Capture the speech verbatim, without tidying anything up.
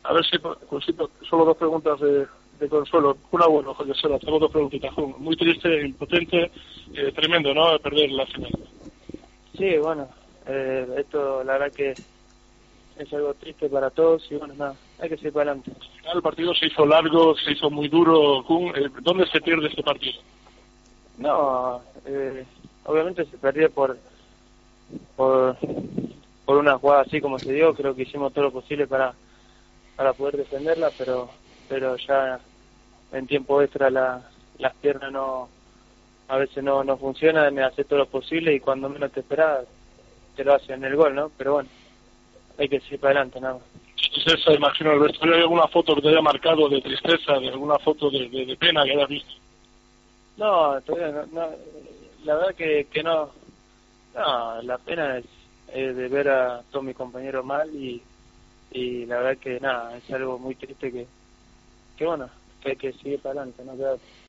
A ver si consigo solo dos preguntas de, de consuelo. Una, bueno, José Sela, tengo dos preguntitas. Muy triste, impotente, eh, tremendo, ¿no? Perder la final. Sí, bueno, eh, esto la verdad que es algo triste para todos y bueno, nada, hay que seguir para adelante. El partido se hizo largo, se hizo muy duro. Kun, eh, ¿dónde se pierde este partido? No, eh, obviamente se perdió por, por por una jugada así como se dio. Creo que hicimos todo lo posible para para poder defenderla, pero pero ya en tiempo extra la, las piernas no a veces no no funcionan, me hace todo lo posible y cuando menos te esperas te lo hacen el gol, ¿no? Pero bueno, hay que seguir para adelante, nada más. Tristeza, imagino, el vestuario. ¿Hay alguna foto que te haya marcado de tristeza, de alguna foto de, de, de pena que hayas visto? No, todavía no, no, la verdad que, que no, no, la pena es, es de ver a todos mis compañeros mal y, y la verdad que nada, es algo muy triste que, que bueno, que hay que seguir para adelante, no queda otra.